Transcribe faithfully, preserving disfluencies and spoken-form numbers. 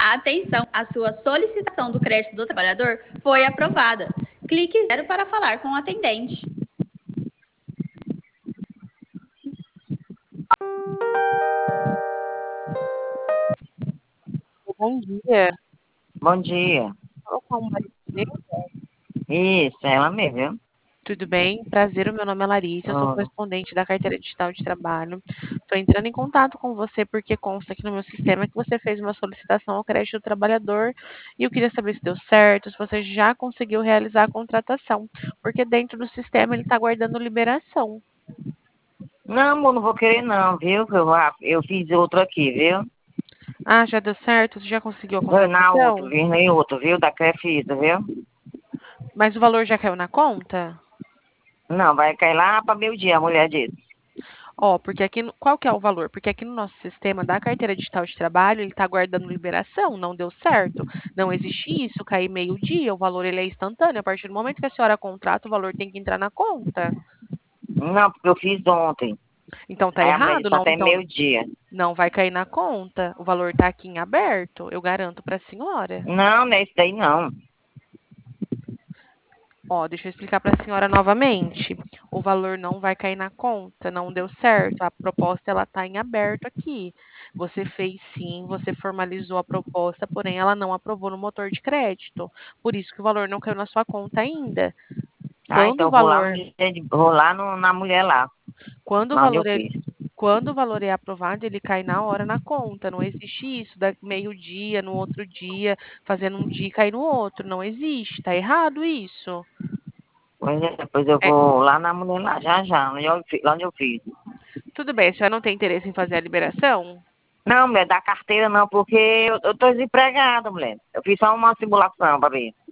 Atenção, a sua solicitação do crédito do trabalhador foi aprovada. Clique zero para falar com o atendente. Bom dia. Bom dia. Fala com a Maria Tereza? Isso, é ela mesmo, viu? Tudo bem? Prazer, o meu nome é Larissa, eu sou Oh. correspondente da Carteira Digital de Trabalho. Estou entrando em contato com você porque consta aqui no meu sistema que você fez uma solicitação ao crédito do trabalhador e eu queria saber se deu certo, se você já conseguiu realizar a contratação, porque dentro do sistema ele está aguardando liberação. Não, amor, não vou querer não, viu? Eu, eu fiz outro aqui, viu? Ah, já deu certo? Você já conseguiu a Foi na outro, contratação? viu? Em outro, viu? Da Crefisa, viu? Mas o valor já caiu na conta? Não, vai cair lá para meio dia, a mulher disse. Ó, porque aqui, no- qual que é o valor? Porque aqui no nosso sistema da carteira digital de trabalho, ele está aguardando liberação, não deu certo. Não existe isso, cair meio-dia, o valor ele é instantâneo. A partir do momento que a senhora contrata, o valor tem que entrar na conta. Não, porque eu fiz ontem. Então tá Aí a mulher errado, disse não, até então meio dia. não vai cair na conta. O valor está aqui em aberto, eu garanto para a senhora. Não, não é isso daí não. Ó, deixa eu explicar para a senhora novamente. O valor não vai cair na conta, não deu certo. A proposta ela está em aberto aqui. Você fez sim, você formalizou a proposta, porém ela não aprovou no motor de crédito. Por isso que o valor não caiu na sua conta ainda. Ah, Quando então o eu vou lá, valor, vou lá no, na mulher lá, quando o lá onde eu valor é, fiz. quando o valor é aprovado, ele cai na hora na conta. Não existe isso, da meio-dia, no outro dia, fazendo um dia e cair no outro. Não existe, tá errado isso. Pois é, depois eu É, vou lá na mulher lá, já já, onde eu, fi- lá onde eu fiz. tudo bem, a senhora não tem interesse em fazer a liberação? Não, mulher, da carteira não, porque eu, eu tô desempregada, mulher. Eu fiz só uma simulação pra ver.